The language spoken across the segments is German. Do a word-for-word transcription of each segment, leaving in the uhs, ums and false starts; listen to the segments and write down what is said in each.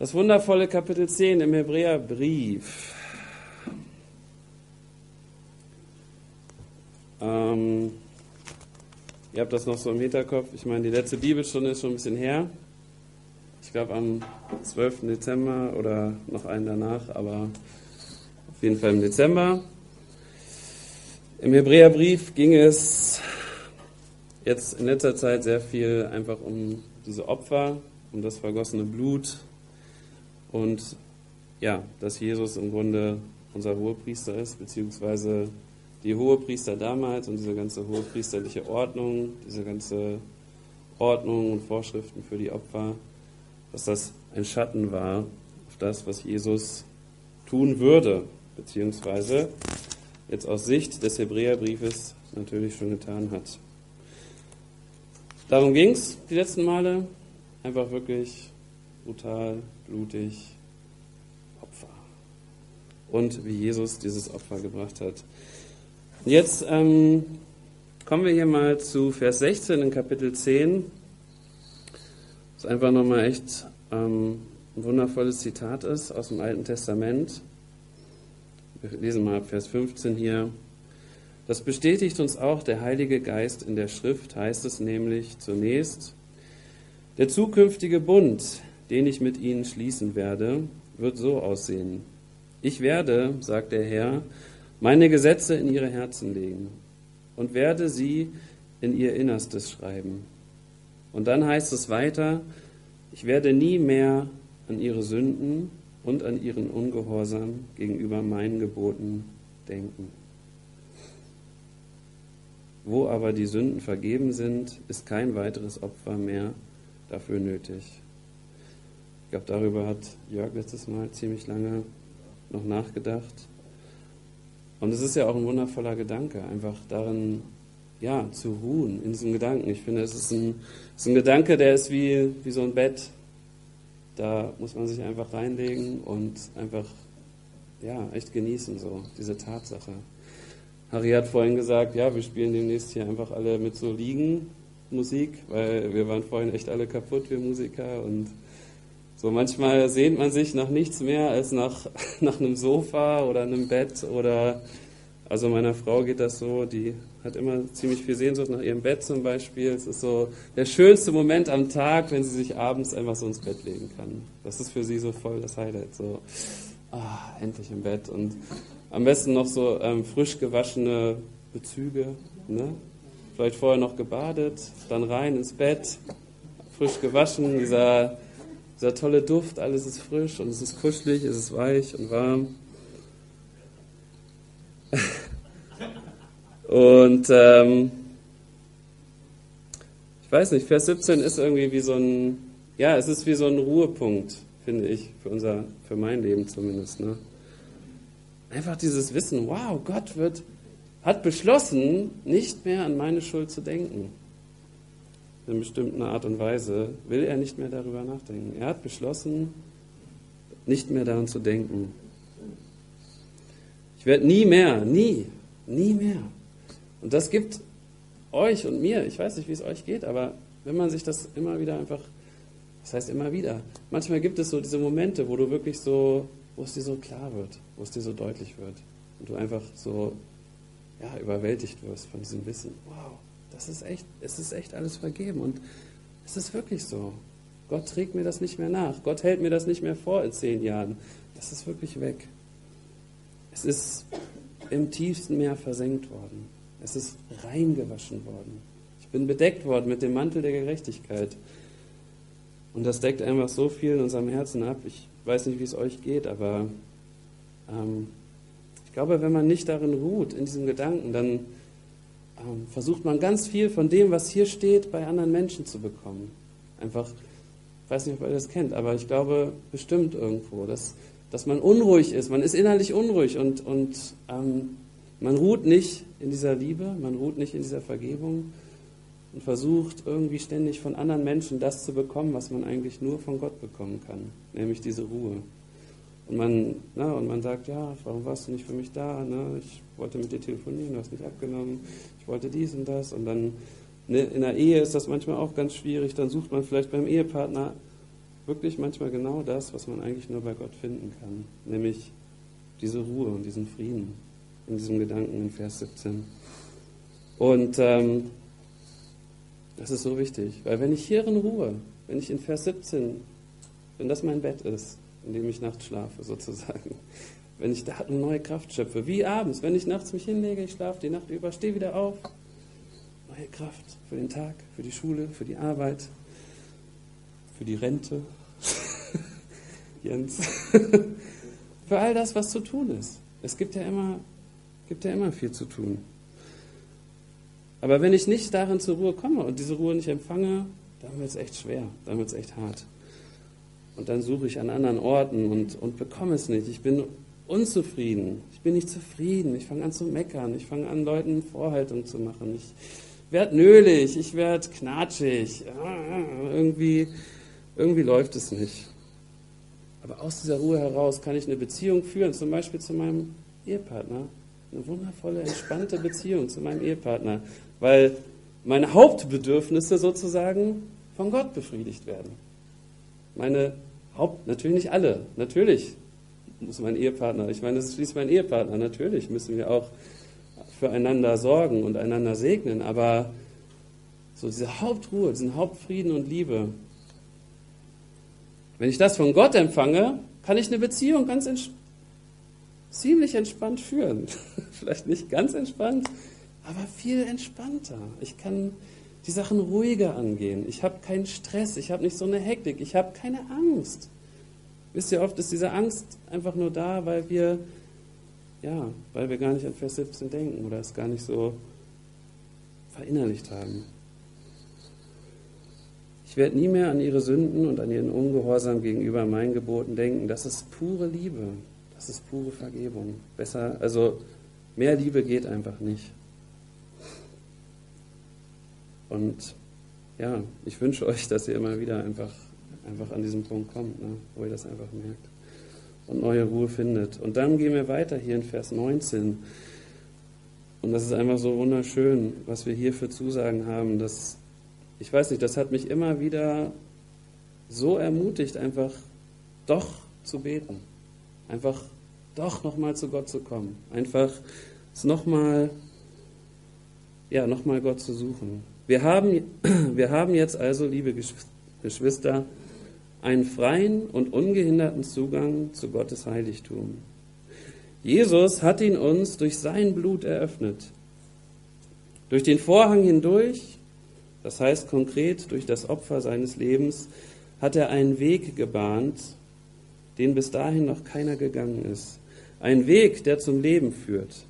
Das wundervolle Kapitel zehn im Hebräerbrief. Ähm, ihr habt das noch so im Hinterkopf. Ich meine, die letzte Bibelstunde ist schon ein bisschen her. Ich glaube am zwölften Dezember oder noch einen danach, aber auf jeden Fall im Dezember. Im Hebräerbrief ging es jetzt in letzter Zeit sehr viel einfach um diese Opfer, um das vergossene Blut und ja, dass Jesus im Grunde unser Hohepriester ist, beziehungsweise die Hohepriester damals und diese ganze hohepriesterliche Ordnung, diese ganze Ordnung und Vorschriften für die Opfer, dass das ein Schatten war auf das, was Jesus tun würde, beziehungsweise jetzt aus Sicht des Hebräerbriefes natürlich schon getan hat. Darum ging es die letzten Male, einfach wirklich brutal, blutig, Opfer. Und wie Jesus dieses Opfer gebracht hat. Jetzt ähm, kommen wir hier mal zu Vers sechzehn in Kapitel zehn. Das einfach nochmal echt ähm, ein wundervolles Zitat ist aus dem Alten Testament. Wir lesen mal ab Vers fünfzehn hier. Das bestätigt uns auch der Heilige Geist in der Schrift, heißt es nämlich zunächst, der zukünftige Bund, den ich mit ihnen schließen werde, wird so aussehen. Ich werde, sagt der Herr, meine Gesetze in ihre Herzen legen und werde sie in ihr Innerstes schreiben. Und dann heißt es weiter, ich werde nie mehr an ihre Sünden und an ihren Ungehorsam gegenüber meinen Geboten denken. Wo aber die Sünden vergeben sind, ist kein weiteres Opfer mehr dafür nötig. Ich glaube, darüber hat Jörg letztes Mal ziemlich lange noch nachgedacht. Und es ist ja auch ein wundervoller Gedanke, einfach darin ja, zu ruhen, in diesem Gedanken. Ich finde, es ist ein, es ist ein Gedanke, der ist wie, wie so ein Bett. Da muss man sich einfach reinlegen und einfach ja, echt genießen, so diese Tatsache. Harry hat vorhin gesagt, ja, wir spielen demnächst hier einfach alle mit so Liegenmusik, weil wir waren vorhin echt alle kaputt, wir Musiker. Und so manchmal sehnt man sich nach nichts mehr als nach, nach einem Sofa oder einem Bett. Oder also meiner Frau geht das so, die hat immer ziemlich viel Sehnsucht nach ihrem Bett zum Beispiel. Es ist so der schönste Moment am Tag, wenn sie sich abends einfach so ins Bett legen kann. Das ist für sie so voll das Highlight. So, ah, endlich im Bett. Und am besten noch so ähm, frisch gewaschene Bezüge, ne? Vielleicht vorher noch gebadet, dann rein ins Bett, frisch gewaschen, dieser, dieser tolle Duft, alles ist frisch und es ist kuschelig, es ist weich und warm. Und ähm, ich weiß nicht, Vers siebzehn ist irgendwie wie so ein, ja, es ist wie so ein Ruhepunkt, finde ich, für unser, für mein Leben zumindest, ne? Einfach dieses Wissen, wow, Gott wird, hat beschlossen, nicht mehr an meine Schuld zu denken. In bestimmter Art und Weise will er nicht mehr darüber nachdenken. Er hat beschlossen, nicht mehr daran zu denken. Ich werde nie mehr, nie, nie mehr. Und das gibt euch und mir, ich weiß nicht, wie es euch geht, aber wenn man sich das immer wieder einfach, das heißt immer wieder, manchmal gibt es so diese Momente, wo du wirklich so, wo es dir so klar wird, wo es dir so deutlich wird und du einfach so ja, überwältigt wirst von diesem Wissen. Wow, das ist echt, es ist echt alles vergeben und es ist wirklich so. Gott trägt mir das nicht mehr nach. Gott hält mir das nicht mehr vor in zehn Jahren. Das ist wirklich weg. Es ist im tiefsten Meer versenkt worden. Es ist reingewaschen worden. Ich bin bedeckt worden mit dem Mantel der Gerechtigkeit. Und das deckt einfach so viel in unserem Herzen ab. Ich weiß nicht, wie es euch geht, aber ähm, ich glaube, wenn man nicht darin ruht, in diesem Gedanken, dann ähm, versucht man ganz viel von dem, was hier steht, bei anderen Menschen zu bekommen. Einfach, ich weiß nicht, ob ihr das kennt, aber ich glaube bestimmt irgendwo, dass, dass man unruhig ist. Man ist innerlich unruhig und, und ähm, man ruht nicht in dieser Liebe, man ruht nicht in dieser Vergebung und versucht irgendwie ständig von anderen Menschen das zu bekommen, was man eigentlich nur von Gott bekommen kann, nämlich diese Ruhe. Und man, na, und man sagt, ja, warum warst du nicht für mich da? Ne? Ich wollte mit dir telefonieren, du hast nicht abgenommen, ich wollte dies und das. Und dann ne, in der Ehe ist das manchmal auch ganz schwierig, dann sucht man vielleicht beim Ehepartner wirklich manchmal genau das, was man eigentlich nur bei Gott finden kann, nämlich diese Ruhe und diesen Frieden in diesem Gedanken in Vers siebzehn. Und ähm, das ist so wichtig, weil wenn ich hierin ruhe, wenn ich in Vers siebzehn, wenn das mein Bett ist, in dem ich nachts schlafe sozusagen, wenn ich da eine neue Kraft schöpfe, wie abends, wenn ich nachts mich hinlege, ich schlafe die Nacht über, stehe wieder auf, neue Kraft für den Tag, für die Schule, für die Arbeit, für die Rente, Jens, für all das, was zu tun ist. Es gibt ja immer, gibt ja immer viel zu tun. Aber wenn ich nicht darin zur Ruhe komme und diese Ruhe nicht empfange, dann wird es echt schwer, dann wird es echt hart. Und dann suche ich an anderen Orten und, und bekomme es nicht. Ich bin unzufrieden, ich bin nicht zufrieden, ich fange an zu meckern, ich fange an, Leuten Vorhaltungen zu machen. Ich werde nölig, ich werde knatschig, irgendwie, irgendwie läuft es nicht. Aber aus dieser Ruhe heraus kann ich eine Beziehung führen, zum Beispiel zu meinem Ehepartner. Eine wundervolle, entspannte Beziehung zu meinem Ehepartner, weil meine Hauptbedürfnisse sozusagen von Gott befriedigt werden. Meine Haupt, natürlich nicht alle, natürlich muss mein Ehepartner, ich meine, das ist schließlich mein Ehepartner, natürlich müssen wir auch füreinander sorgen und einander segnen, aber so diese Hauptruhe, diesen Hauptfrieden und Liebe, wenn ich das von Gott empfange, kann ich eine Beziehung ganz ents- ziemlich entspannt führen. Vielleicht nicht ganz entspannt, aber viel entspannter. Ich kann die Sachen ruhiger angehen. Ich habe keinen Stress, ich habe nicht so eine Hektik, ich habe keine Angst. Wisst ihr, oft ist diese Angst einfach nur da, weil wir, ja, weil wir gar nicht an Vers siebzehn denken oder es gar nicht so verinnerlicht haben. Ich werde nie mehr an ihre Sünden und an ihren Ungehorsam gegenüber meinen Geboten denken. Das ist pure Liebe. Das ist pure Vergebung. Besser, also mehr Liebe geht einfach nicht. Und ja, ich wünsche euch, dass ihr immer wieder einfach, einfach an diesen Punkt kommt, ne, wo ihr das einfach merkt und neue Ruhe findet. Und dann gehen wir weiter hier in Vers neunzehn. Und das ist einfach so wunderschön, was wir hier für Zusagen haben. Dass, ich weiß nicht, das hat mich immer wieder so ermutigt, einfach doch zu beten. Einfach doch nochmal zu Gott zu kommen. Einfach es nochmal, ja, nochmal Gott zu suchen. Wir haben, wir haben jetzt also, liebe Geschwister, einen freien und ungehinderten Zugang zu Gottes Heiligtum. Jesus hat ihn uns durch sein Blut eröffnet. Durch den Vorhang hindurch, das heißt konkret durch das Opfer seines Lebens, hat er einen Weg gebahnt, den bis dahin noch keiner gegangen ist. Ein Weg, der zum Leben führt.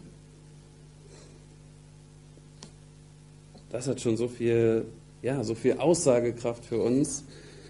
Das hat schon so viel, ja, so viel Aussagekraft für uns.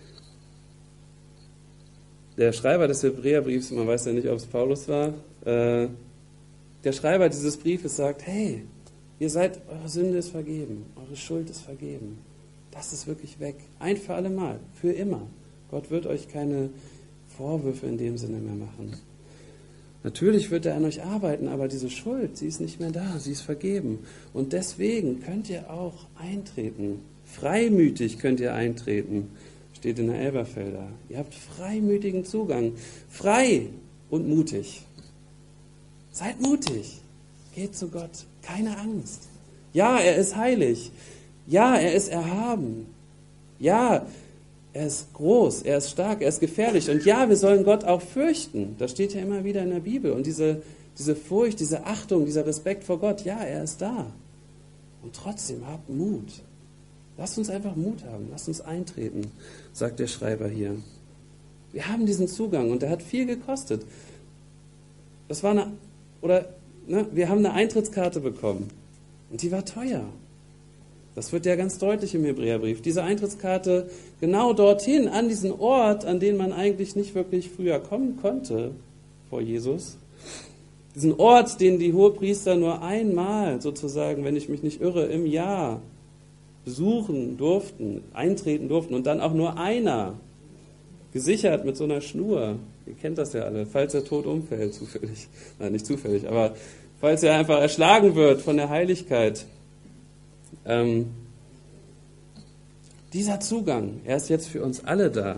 Der Schreiber des Hebräerbriefs, man weiß ja nicht, ob es Paulus war, äh, der Schreiber dieses Briefes sagt, hey, ihr seid, eure Sünde ist vergeben, eure Schuld ist vergeben. Das ist wirklich weg. Ein für alle Mal, für immer. Gott wird euch keine Vorwürfe in dem Sinne mehr machen. Natürlich wird er an euch arbeiten, aber diese Schuld, sie ist nicht mehr da, sie ist vergeben. Und deswegen könnt ihr auch eintreten. Freimütig könnt ihr eintreten. Steht in der Elberfelder. Ihr habt freimütigen Zugang. Frei und mutig. Seid mutig. Geht zu Gott. Keine Angst. Ja, er ist heilig. Ja, er ist erhaben. Ja, er ist groß, er ist stark, er ist gefährlich. Und ja, wir sollen Gott auch fürchten. Das steht ja immer wieder in der Bibel. Und diese, diese Furcht, diese Achtung, dieser Respekt vor Gott, ja, er ist da. Und trotzdem habt Mut. Lasst uns einfach Mut haben. Lasst uns eintreten, sagt der Schreiber hier. Wir haben diesen Zugang und der hat viel gekostet. Das war eine, oder, ne, wir haben eine Eintrittskarte bekommen. Und die war teuer. Das wird ja ganz deutlich im Hebräerbrief. Diese Eintrittskarte genau dorthin, an diesen Ort, an den man eigentlich nicht wirklich früher kommen konnte vor Jesus. Diesen Ort, den die Hohepriester nur einmal sozusagen, wenn ich mich nicht irre, im Jahr besuchen durften, eintreten durften und dann auch nur einer, gesichert mit so einer Schnur. Ihr kennt das ja alle, falls er tot umfällt, zufällig. Nein, nicht zufällig, aber falls er einfach erschlagen wird von der Heiligkeit. Ähm, Dieser Zugang, er ist jetzt für uns alle da.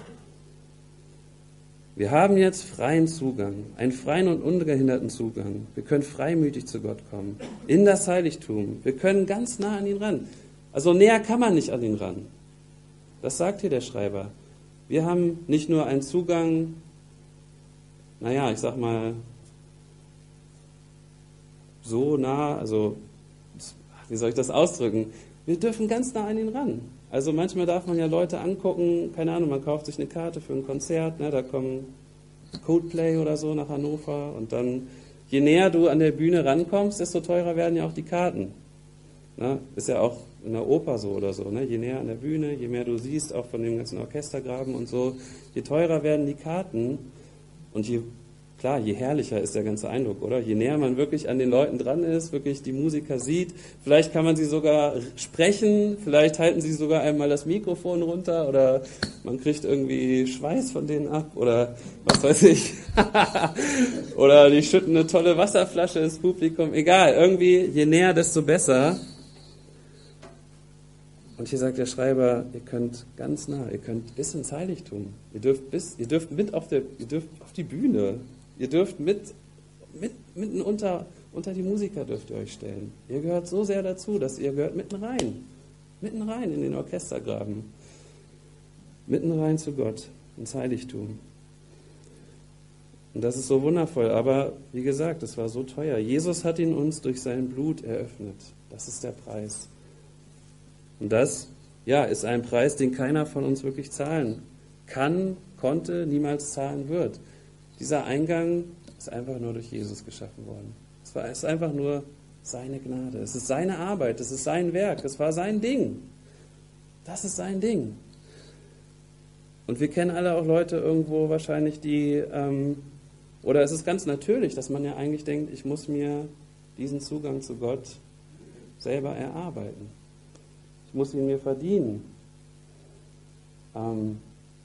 Wir haben jetzt freien Zugang, einen freien und ungehinderten Zugang. Wir können freimütig zu Gott kommen, in das Heiligtum. Wir können ganz nah an ihn ran. Also näher kann man nicht an ihn ran. Das sagt hier der Schreiber. Wir haben nicht nur einen Zugang, naja, ich sag mal, so nah, also, wie soll ich das ausdrücken? Wir dürfen ganz nah an ihn ran. Also manchmal darf man ja Leute angucken, keine Ahnung, man kauft sich eine Karte für ein Konzert, ne, da kommen Coldplay oder so nach Hannover und dann, je näher du an der Bühne rankommst, desto teurer werden ja auch die Karten. Ne? Ist ja auch in der Oper so oder so, ne? Je näher an der Bühne, je mehr du siehst, auch von dem ganzen Orchestergraben und so, je teurer werden die Karten und je Klar, je herrlicher ist der ganze Eindruck, oder? Je näher man wirklich an den Leuten dran ist, wirklich die Musiker sieht, vielleicht kann man sie sogar sprechen, vielleicht halten sie sogar einmal das Mikrofon runter oder man kriegt irgendwie Schweiß von denen ab oder was weiß ich. Oder die schütten eine tolle Wasserflasche ins Publikum. Egal, irgendwie, je näher, desto besser. Und hier sagt der Schreiber, ihr könnt ganz nah, ihr könnt bis ins Heiligtum. Ihr dürft bis, ihr dürft mit auf der, ihr dürft auf die Bühne. Ihr dürft mit, mit, mitten unter, unter die Musiker dürft ihr euch stellen. Ihr gehört so sehr dazu, dass ihr gehört mitten rein. Mitten rein in den Orchestergraben. Mitten rein zu Gott, ins Heiligtum. Und das ist so wundervoll. Aber wie gesagt, es war so teuer. Jesus hat ihn uns durch sein Blut eröffnet. Das ist der Preis. Und das, ja, ist ein Preis, den keiner von uns wirklich zahlen kann, konnte, niemals zahlen wird. Dieser Eingang ist einfach nur durch Jesus geschaffen worden. Es war, es ist einfach nur seine Gnade. Es ist seine Arbeit. Es ist sein Werk. Es war sein Ding. Das ist sein Ding. Und wir kennen alle auch Leute irgendwo wahrscheinlich, die, ähm, oder es ist ganz natürlich, dass man ja eigentlich denkt, ich muss mir diesen Zugang zu Gott selber erarbeiten. Ich muss ihn mir verdienen. Ähm,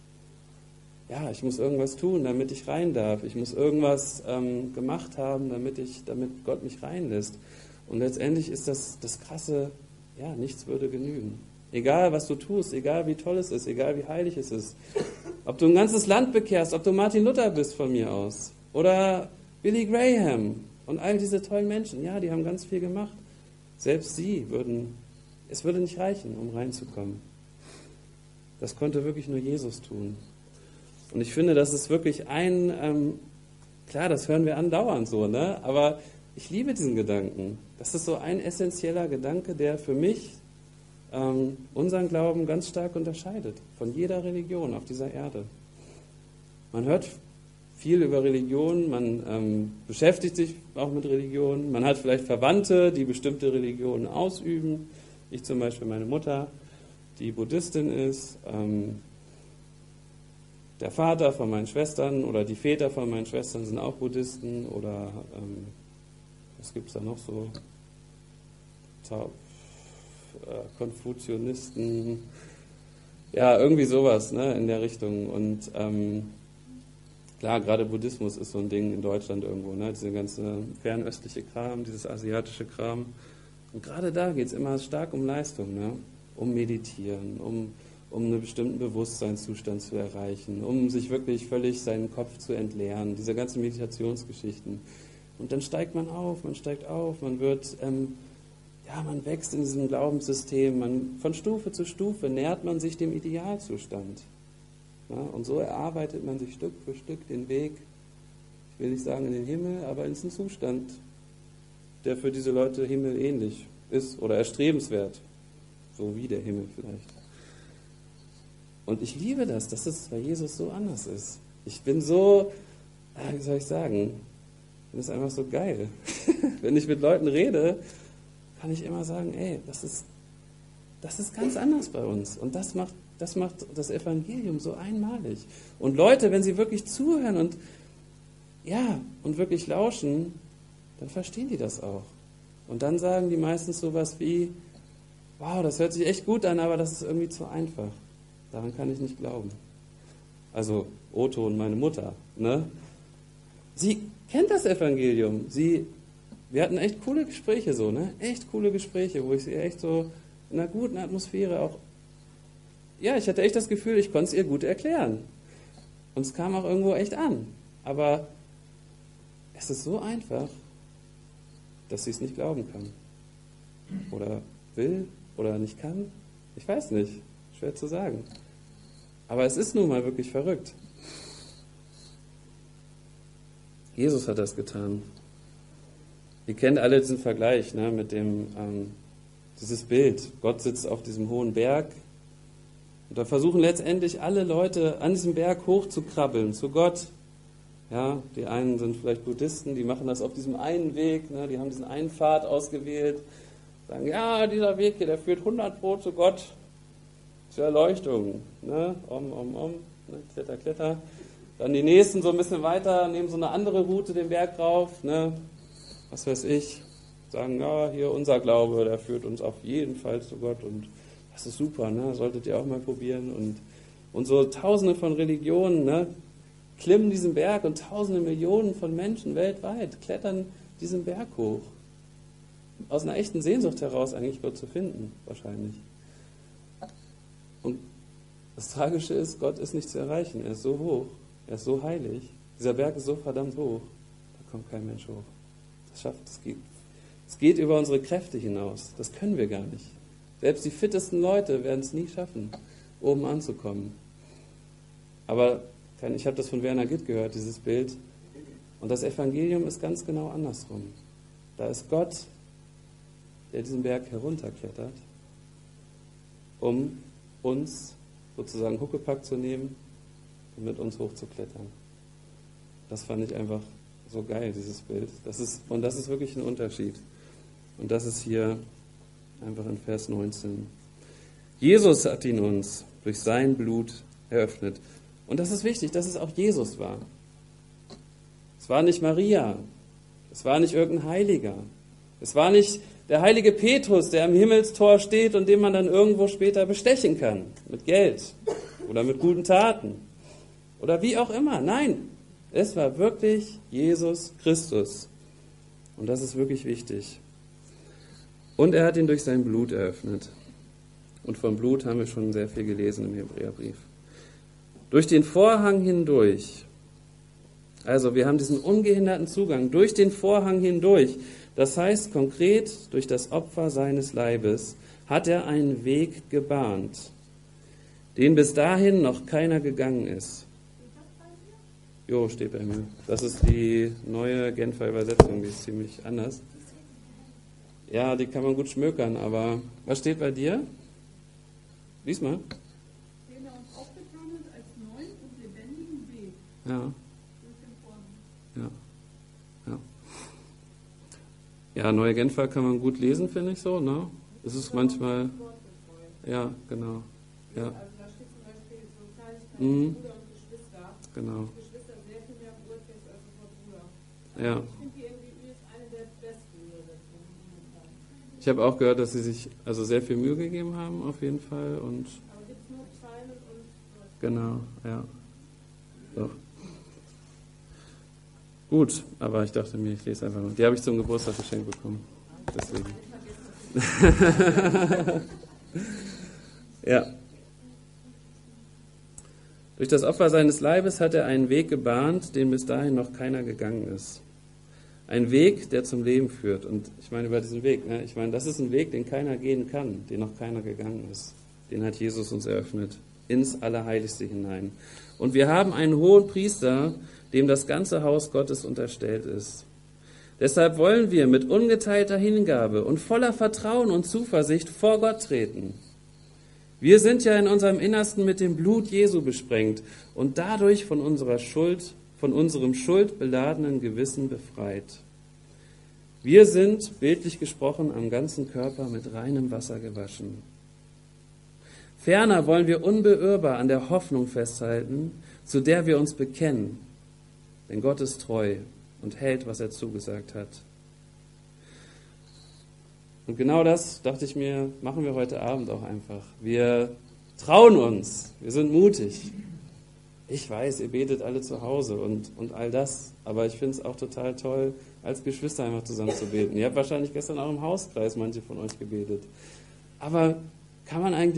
ja, ich muss irgendwas tun, damit ich rein darf. Ich muss irgendwas ähm, gemacht haben, damit, ich, damit Gott mich reinlässt. Und letztendlich ist das das Krasse, ja, nichts würde genügen. Egal, was du tust, egal, wie toll es ist, egal, wie heilig es ist. Ob du ein ganzes Land bekehrst, ob du Martin Luther bist von mir aus. Oder Billy Graham und all diese tollen Menschen. Ja, die haben ganz viel gemacht. Selbst sie würden, es würde nicht reichen, um reinzukommen. Das konnte wirklich nur Jesus tun. Und ich finde, das ist wirklich ein, ähm, klar, das hören wir andauernd so, ne? Aber ich liebe diesen Gedanken. Das ist so ein essentieller Gedanke, der für mich ähm, unseren Glauben ganz stark unterscheidet von jeder Religion auf dieser Erde. Man hört viel über Religion, man ähm, beschäftigt sich auch mit Religion, man hat vielleicht Verwandte, die bestimmte Religionen ausüben. Ich zum Beispiel, meine Mutter, die Buddhistin ist, ähm, der Vater von meinen Schwestern oder die Väter von meinen Schwestern sind auch Buddhisten oder ähm, was gibt es da noch so? Taub, äh, Konfuzianisten, ja, irgendwie sowas, ne, in der Richtung. Und ähm, klar, gerade Buddhismus ist so ein Ding in Deutschland irgendwo, ne, diese ganze fernöstliche Kram, dieses asiatische Kram. Und gerade da geht es immer stark um Leistung, ne, um Meditieren, um um einen bestimmten Bewusstseinszustand zu erreichen, um sich wirklich völlig seinen Kopf zu entleeren, diese ganzen Meditationsgeschichten. Und dann steigt man auf, man steigt auf, man wird, ähm, ja, man wächst in diesem Glaubenssystem, man, von Stufe zu Stufe nähert man sich dem Idealzustand. Ja, und so erarbeitet man sich Stück für Stück den Weg, ich will nicht sagen in den Himmel, aber in diesen Zustand, der für diese Leute himmelähnlich ist oder erstrebenswert, so wie der Himmel vielleicht. Und ich liebe das, dass es bei Jesus so anders ist. Ich bin so, wie soll ich sagen, ich finde es einfach so geil. Wenn ich mit Leuten rede, kann ich immer sagen, ey, das ist, das ist ganz anders bei uns. Und das macht, das macht das Evangelium so einmalig. Und Leute, wenn sie wirklich zuhören und, ja, und wirklich lauschen, dann verstehen die das auch. Und dann sagen die meistens sowas wie, wow, das hört sich echt gut an, aber das ist irgendwie zu einfach. Daran kann ich nicht glauben. Also Otto und meine Mutter, ne? Sie kennt das Evangelium. Sie, wir hatten echt coole Gespräche so, ne? Echt coole Gespräche, wo ich sie echt so in einer guten Atmosphäre auch ja, ich hatte echt das Gefühl, ich konnte es ihr gut erklären. Und es kam auch irgendwo echt an. Aber es ist so einfach, dass sie es nicht glauben kann. Oder will oder nicht kann. Ich weiß nicht. Schwer zu sagen. Aber es ist nun mal wirklich verrückt. Jesus hat das getan. Ihr kennt alle diesen Vergleich, ne, mit dem, ähm, dieses Bild. Gott sitzt auf diesem hohen Berg. Und da versuchen letztendlich alle Leute an diesem Berg hochzukrabbeln zu Gott. Ja, die einen sind vielleicht Buddhisten, die machen das auf diesem einen Weg, ne, die haben diesen einen Pfad ausgewählt, sagen, ja, dieser Weg hier, der führt hundert Pro zu Gott, zur Erleuchtung. Ne, om, om, om, ne, kletter, kletter. Dann die nächsten so ein bisschen weiter, nehmen so eine andere Route den Berg rauf, ne, was weiß ich, sagen, ja, hier unser Glaube, der führt uns auf jeden Fall zu Gott und das ist super, ne, solltet ihr auch mal probieren. Und, und so tausende von Religionen, ne, klimmen diesen Berg und tausende Millionen von Menschen weltweit klettern diesen Berg hoch. Aus einer echten Sehnsucht heraus eigentlich Gott zu finden, wahrscheinlich. Und das Tragische ist, Gott ist nicht zu erreichen, er ist so hoch. Er ist so heilig. Dieser Berg ist so verdammt hoch. Da kommt kein Mensch hoch. Das schafft, das geht. Es geht über unsere Kräfte hinaus. Das können wir gar nicht. Selbst die fittesten Leute werden es nie schaffen, oben anzukommen. Aber ich habe das von Werner Gitt gehört, dieses Bild. Und das Evangelium ist ganz genau andersrum. Da ist Gott, der diesen Berg herunterklettert, um uns sozusagen Huckepack zu nehmen, und mit uns hochzuklettern. Das fand ich einfach so geil, dieses Bild. Das ist, und das ist wirklich ein Unterschied. Und das ist hier einfach in Vers neunzehn. Jesus hat ihn uns durch sein Blut eröffnet. Und das ist wichtig, dass es auch Jesus war. Es war nicht Maria. Es war nicht irgendein Heiliger. Es war nicht der heilige Petrus, der am Himmelstor steht und den man dann irgendwo später bestechen kann. Mit Geld oder mit guten Taten. Oder wie auch immer. Nein, es war wirklich Jesus Christus. Und das ist wirklich wichtig. Und er hat ihn durch sein Blut eröffnet. Und vom Blut haben wir schon sehr viel gelesen im Hebräerbrief. Durch den Vorhang hindurch. Also wir haben diesen ungehinderten Zugang durch den Vorhang hindurch. Das heißt konkret, durch das Opfer seines Leibes hat er einen Weg gebahnt, den bis dahin noch keiner gegangen ist. Jo, steht bei mir. Das ist die neue Genfer Übersetzung, die ist ziemlich anders. Ja, die kann man gut schmökern, aber was steht bei dir? Lies mal. Den er uns aufgetan hat als neuen und lebendigen Weg. Ja. Durch den Vorhang. Ja. Ja. Ja, neue Genfer kann man gut lesen, finde ich so, ne? Es ist manchmal. Ja, genau. Ja. Also da steht zum Beispiel so Kleinigkeiten, Mhm. Bruder und Geschwister. Genau. Geschwister sehr viel mehr Wort jetzt als das Wort Bruder. Ja. Ich finde die N G Ü ist eine der besten Übersetzungen momentan. Ich habe auch gehört, dass sie sich also sehr viel Mühe gegeben haben, auf jeden Fall. Und Aber gibt es nur Psalmen und genau, ja. So. Gut, aber ich dachte mir, ich lese einfach mal. Die habe ich zum Geburtstag geschenkt bekommen. Deswegen. Ja. Durch das Opfer seines Leibes hat er einen Weg gebahnt, den bis dahin noch keiner gegangen ist. Ein Weg, der zum Leben führt. Und ich meine über diesen Weg, ne? Ich meine, das ist ein Weg, den keiner gehen kann, den noch keiner gegangen ist. Den hat Jesus uns eröffnet, ins Allerheiligste hinein. Und wir haben einen hohen Priester, dem das ganze Haus Gottes unterstellt ist. Deshalb wollen wir mit ungeteilter Hingabe und voller Vertrauen und Zuversicht vor Gott treten. Wir sind ja in unserem Innersten mit dem Blut Jesu besprengt und dadurch von unserer Schuld, von unserem schuldbeladenen Gewissen befreit. Wir sind, bildlich gesprochen, am ganzen Körper mit reinem Wasser gewaschen. Ferner wollen wir unbeirrbar an der Hoffnung festhalten, zu der wir uns bekennen. Denn Gott ist treu und hält, was er zugesagt hat. Und genau das, dachte ich mir, machen wir heute Abend auch einfach. Wir trauen uns, wir sind mutig. Ich weiß, ihr betet alle zu Hause und, und all das, aber ich finde es auch total toll, als Geschwister einfach zusammen zu beten. Ihr habt wahrscheinlich gestern auch im Hauskreis manche von euch gebetet. Aber kann man eigentlich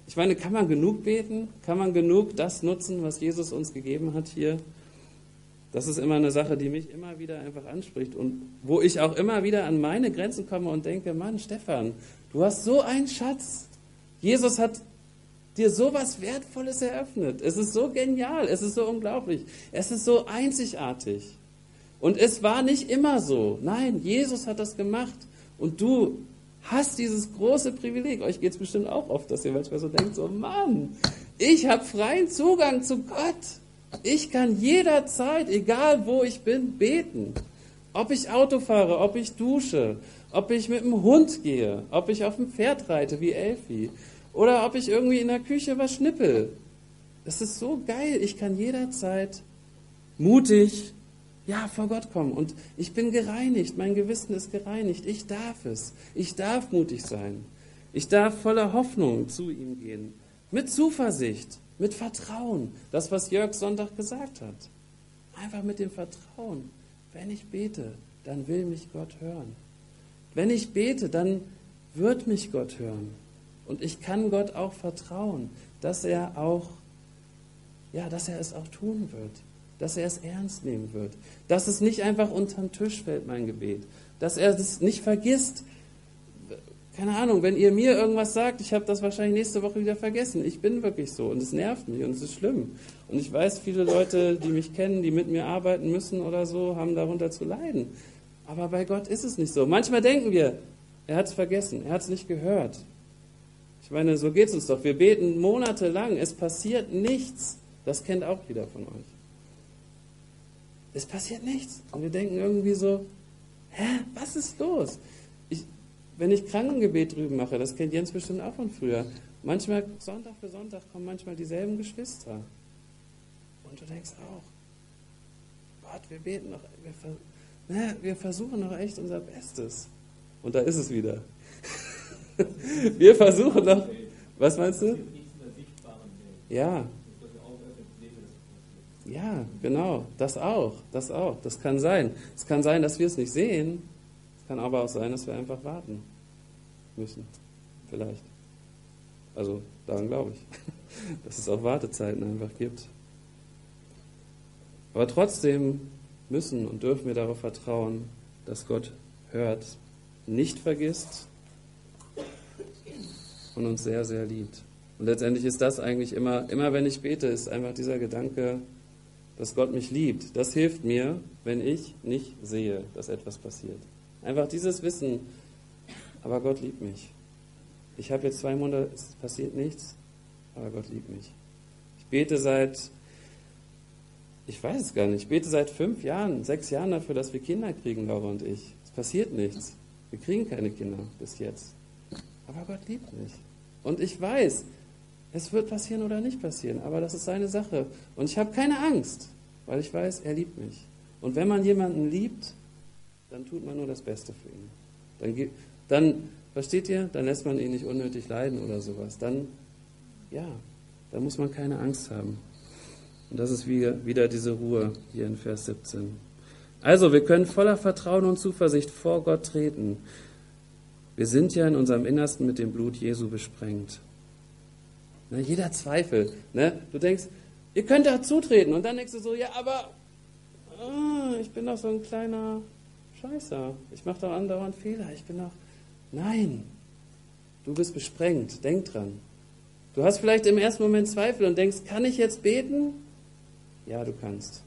Ich meine, kann man genug beten? Kann man genug das nutzen, was Jesus uns gegeben hat hier? Das ist immer eine Sache, die mich immer wieder einfach anspricht und wo ich auch immer wieder an meine Grenzen komme und denke, Mann, Stefan, du hast so einen Schatz. Jesus hat dir so was Wertvolles eröffnet. Es ist so genial, es ist so unglaublich, es ist so einzigartig. Und es war nicht immer so. Nein, Jesus hat das gemacht und du hast dieses große Privileg. Euch geht es bestimmt auch oft, dass ihr manchmal so denkt, so Mann, ich habe freien Zugang zu Gott. Ich kann jederzeit, egal wo ich bin, beten. Ob ich Auto fahre, ob ich dusche, ob ich mit dem Hund gehe, ob ich auf dem Pferd reite wie Elfi oder ob ich irgendwie in der Küche was schnippel. Das ist so geil. Ich kann jederzeit mutig, ja, vor Gott kommen. Und ich bin gereinigt. Mein Gewissen ist gereinigt. Ich darf es. Ich darf mutig sein. Ich darf voller Hoffnung zu ihm gehen. Mit Zuversicht. Mit Vertrauen, das, was Jörg Sonntag gesagt hat. Einfach mit dem Vertrauen. Wenn ich bete, dann will mich Gott hören. Wenn ich bete, dann wird mich Gott hören. Und ich kann Gott auch vertrauen, dass er auch, ja, dass er es auch tun wird. Dass er es ernst nehmen wird. Dass es nicht einfach unter den Tisch fällt, mein Gebet. Dass er es nicht vergisst. Keine Ahnung, wenn ihr mir irgendwas sagt, ich habe das wahrscheinlich nächste Woche wieder vergessen. Ich bin wirklich so und es nervt mich und es ist schlimm. Und ich weiß, viele Leute, die mich kennen, die mit mir arbeiten müssen oder so, haben darunter zu leiden. Aber bei Gott ist es nicht so. Manchmal denken wir, er hat es vergessen, er hat es nicht gehört. Ich meine, so geht es uns doch. Wir beten monatelang, es passiert nichts. Das kennt auch jeder von euch. Es passiert nichts. Und wir denken irgendwie so, hä, was ist los? Ich... Wenn ich Krankengebet drüben mache, das kennt Jens bestimmt auch von früher, manchmal, Sonntag für Sonntag, kommen manchmal dieselben Geschwister. Und du denkst auch, Gott, wir beten noch, wir, vers- na, wir versuchen noch echt unser Bestes. Und da ist es wieder. Wir versuchen noch, was meinst du? Ja. Ja, genau, das auch, das auch, das kann sein. Es kann sein, dass wir es nicht sehen. Kann aber auch sein, dass wir einfach warten müssen. Vielleicht. Also daran glaube ich. Dass es auch Wartezeiten einfach gibt. Aber trotzdem müssen und dürfen wir darauf vertrauen, dass Gott hört, nicht vergisst und uns sehr, sehr liebt. Und letztendlich ist das eigentlich immer, immer wenn ich bete, ist einfach dieser Gedanke, dass Gott mich liebt. Das hilft mir, wenn ich nicht sehe, dass etwas passiert. Einfach dieses Wissen, aber Gott liebt mich. Ich habe jetzt zwei Monate, es passiert nichts, aber Gott liebt mich. Ich bete seit, ich weiß es gar nicht, ich bete seit fünf Jahren, sechs Jahren dafür, dass wir Kinder kriegen, Laura und ich. Es passiert nichts. Wir kriegen keine Kinder bis jetzt. Aber Gott liebt mich. Und ich weiß, es wird passieren oder nicht passieren, aber das ist seine Sache. Und ich habe keine Angst, weil ich weiß, er liebt mich. Und wenn man jemanden liebt, dann tut man nur das Beste für ihn. Dann, dann, versteht ihr, dann lässt man ihn nicht unnötig leiden oder sowas. Dann, ja, da muss man keine Angst haben. Und das ist wieder, wieder diese Ruhe hier in Vers siebzehn. Also, wir können voller Vertrauen und Zuversicht vor Gott treten. Wir sind ja in unserem Innersten mit dem Blut Jesu besprengt. Ne, jeder Zweifel. Ne? Du denkst, ihr könnt da zutreten. Und dann denkst du so, ja, aber oh, ich bin doch so ein kleiner Scheiße, ich mache doch andauernd Fehler, ich bin doch... Nein, du bist besprengt, denk dran. Du hast vielleicht im ersten Moment Zweifel und denkst, kann ich jetzt beten? Ja, du kannst.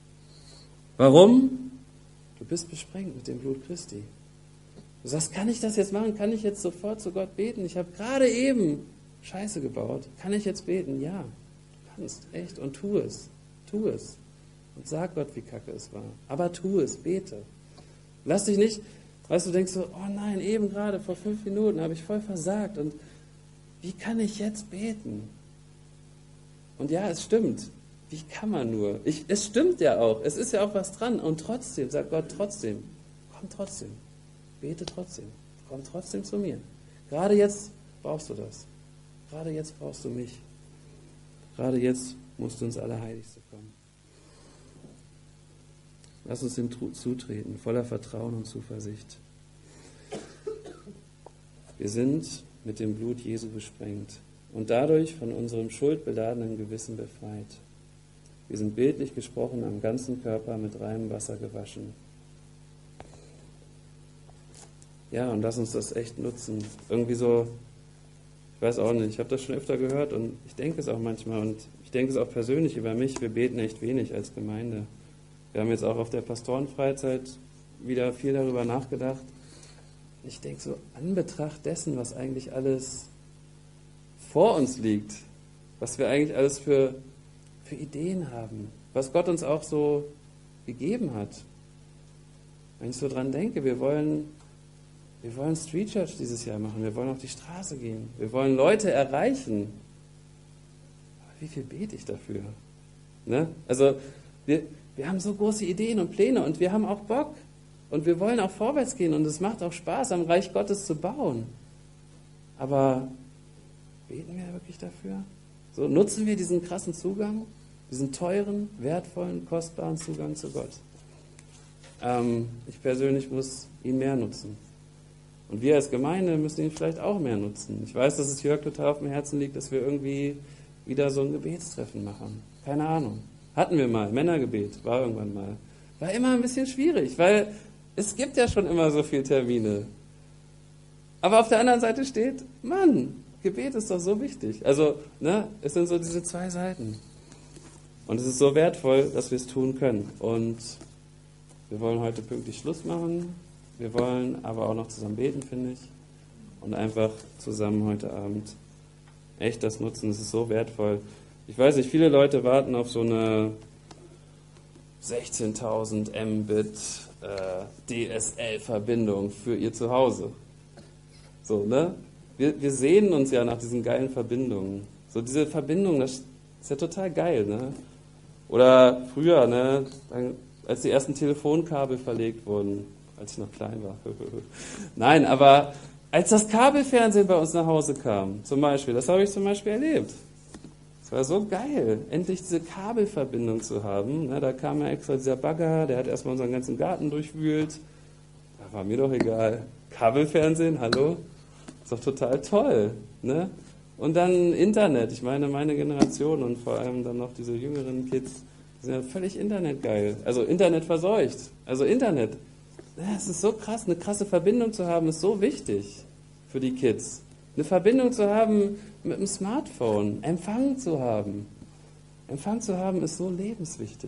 Warum? Du bist besprengt mit dem Blut Christi. Du sagst, kann ich das jetzt machen? Kann ich jetzt sofort zu Gott beten? Ich habe gerade eben Scheiße gebaut. Kann ich jetzt beten? Ja, du kannst, echt. Und tu es, tu es. Und sag Gott, wie kacke es war. Aber tu es, bete. Lass dich nicht, weißt du, denkst so, oh nein, eben gerade vor fünf Minuten habe ich voll versagt und wie kann ich jetzt beten? Und ja, es stimmt. Wie kann man nur? Ich, es stimmt ja auch. Es ist ja auch was dran. Und trotzdem, sagt Gott trotzdem, komm trotzdem. Bete trotzdem. Komm trotzdem zu mir. Gerade jetzt brauchst du das. Gerade jetzt brauchst du mich. Gerade jetzt musst du ins Allerheiligste kommen. Lass uns ihm zutreten, voller Vertrauen und Zuversicht. Wir sind mit dem Blut Jesu besprengt. und dadurch von unserem schuldbeladenen Gewissen befreit. Wir sind bildlich gesprochen am ganzen Körper mit reinem Wasser gewaschen. Ja, und lass uns das echt nutzen. Irgendwie so, ich weiß auch nicht, ich habe das schon öfter gehört und ich denke es auch manchmal und ich denke es auch persönlich über mich, wir beten echt wenig als Gemeinde. Wir haben jetzt auch auf der Pastorenfreizeit wieder viel darüber nachgedacht. Ich denke so, an Betracht dessen, was eigentlich alles vor uns liegt, was wir eigentlich alles für, für Ideen haben, was Gott uns auch so gegeben hat. Wenn ich so dran denke, wir wollen, wir wollen Street Church dieses Jahr machen, wir wollen auf die Straße gehen, wir wollen Leute erreichen. Aber wie viel bete ich dafür? Ne? Also wir, wir haben so große Ideen und Pläne und wir haben auch Bock und wir wollen auch vorwärts gehen und es macht auch Spaß, am Reich Gottes zu bauen. Aber beten wir wirklich dafür? So, nutzen wir diesen krassen Zugang, diesen teuren, wertvollen, kostbaren Zugang zu Gott? Ähm, ich persönlich muss ihn mehr nutzen. Und wir als Gemeinde müssen ihn vielleicht auch mehr nutzen. Ich weiß, dass es Jörg total auf dem Herzen liegt, dass wir irgendwie wieder so ein Gebetstreffen machen. Keine Ahnung. Hatten wir mal. Männergebet war irgendwann mal. War immer ein bisschen schwierig, weil es gibt ja schon immer so viele Termine. Aber auf der anderen Seite steht, Mann, Gebet ist doch so wichtig. Also, ne, es sind so diese zwei Seiten. Und es ist so wertvoll, dass wir es tun können. Und wir wollen heute pünktlich Schluss machen. Wir wollen aber auch noch zusammen beten, finde ich. Und einfach zusammen heute Abend echt das nutzen. Es ist so wertvoll. Ich weiß nicht, viele Leute warten auf so eine sechzehntausend Mbit äh, D S L-Verbindung für ihr Zuhause. So, ne? Wir, wir sehnen uns ja nach diesen geilen Verbindungen. So diese Verbindung, das ist ja total geil, ne? Oder früher, ne? Als die ersten Telefonkabel verlegt wurden, als ich noch klein war. Nein, aber als das Kabelfernsehen bei uns nach Hause kam, zum Beispiel, das habe ich zum Beispiel erlebt. Es war so geil, endlich diese Kabelverbindung zu haben. Ne? Da kam ja extra dieser Bagger, der hat erstmal unseren ganzen Garten durchwühlt. Da war mir doch egal. Kabelfernsehen, hallo? Ist doch total toll. Ne? Und dann Internet. Ich meine, meine Generation und vor allem dann noch diese jüngeren Kids, die sind ja völlig internetgeil. Also Internet verseucht. Also Internet. Es ist so krass, eine krasse Verbindung zu haben, ist so wichtig für die Kids. Eine Verbindung zu haben mit dem Smartphone, Empfang zu haben. Empfang zu haben ist so lebenswichtig.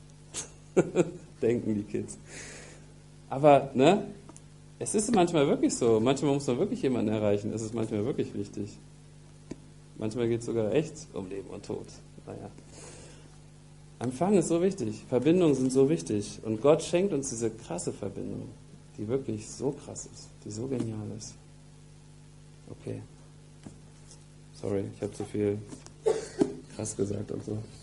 Denken die Kids. Aber, ne? Es ist manchmal wirklich so. Manchmal muss man wirklich jemanden erreichen. Es ist manchmal wirklich wichtig. Manchmal geht es sogar echt um Leben und Tod. Naja. Empfang ist so wichtig. Verbindungen sind so wichtig. Und Gott schenkt uns diese krasse Verbindung, die wirklich so krass ist, die so genial ist. Okay. Sorry, ich habe zu viel krass gesagt und so.